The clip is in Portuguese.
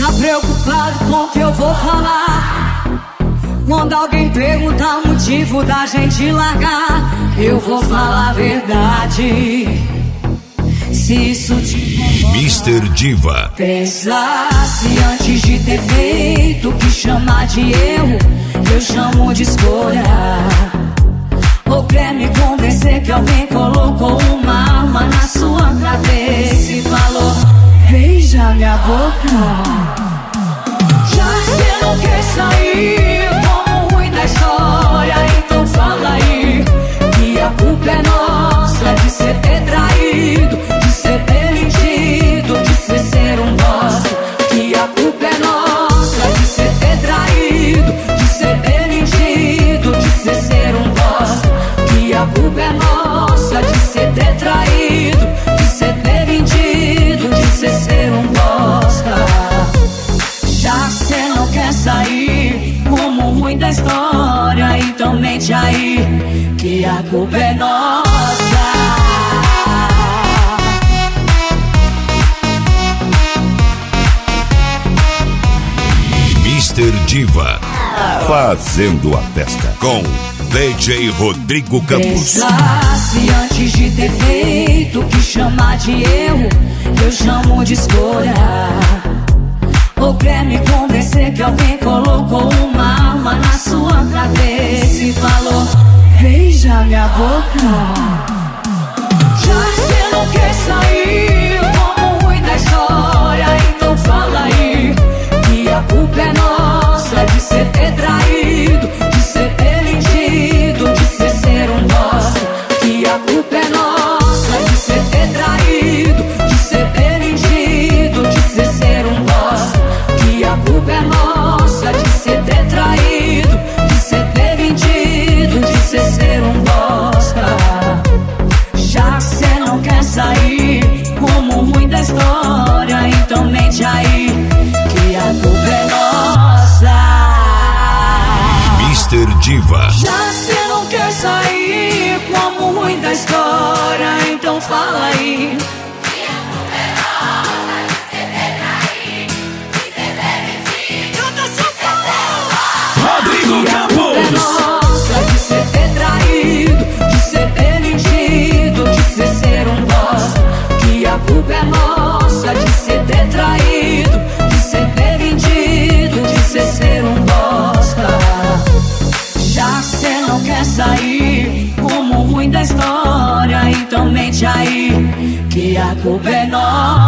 Tá preocupado com o que eu vou falar? Quando alguém perguntar o motivo da gente largar, eu vou falar a verdade. Se isso te incomoda, Mr. Diva, pensasse antes de ter feito o que chamar de erro, eu chamo de escolha. Ou quer me convencer que alguém colocou uma arma na sua cabeça e falou: beija minha boca. Já você não quer sair como ruim da história, então fala aí que a culpa é nossa de ser ter traído, de ser ter mentido, de ser um bosta. Que a culpa é nossa de ser ter traído, de ser ter mentido, de ser um bosta. Que a culpa é nossa de ser ter traído, de ser ter mentido, de ser um bosta. Já cê não quer sair como ruim da história, então mente aí que a culpa é nossa. Mr. Diva, fazendo a festa com DJ Rodrigo Campos. Pensasse antes de ter feito o que chamar de erro, eu chamo de escolha. Ou quer me convencer que alguém colocou uma arma na sua cabeça e falou: beija minha boca. Já você não quer sair como ruim da história, então fala aí que a culpa é nossa de ser ter traído, de ser ter mentido, de ser um bosta. Que a culpa é nossa de ser ter traído, de ser ter mentido, de ser um bosta. Que a culpa é nossa de ser ter traído, de ser ter mentido, de ser um bosta. Já que cê não quer sair como ruim da história, então mente aí que a culpa é nossa. Mr. Diva, Já cê não quer sair como ruim da história, então fala aí que a culpa é nossa de ser ter traído, de ser ter mentido. Eu tô chocando. Rodrigo Que a culpa é Campos. nossa de ser ter traído, de ser ter mentido, de ser um bosta. Que a culpa é nossa de ser ter traído, de ser ter mentido, de ser um bosta. Já cê não quer sair como ruim da história, então mente aí que a culpa é nossa.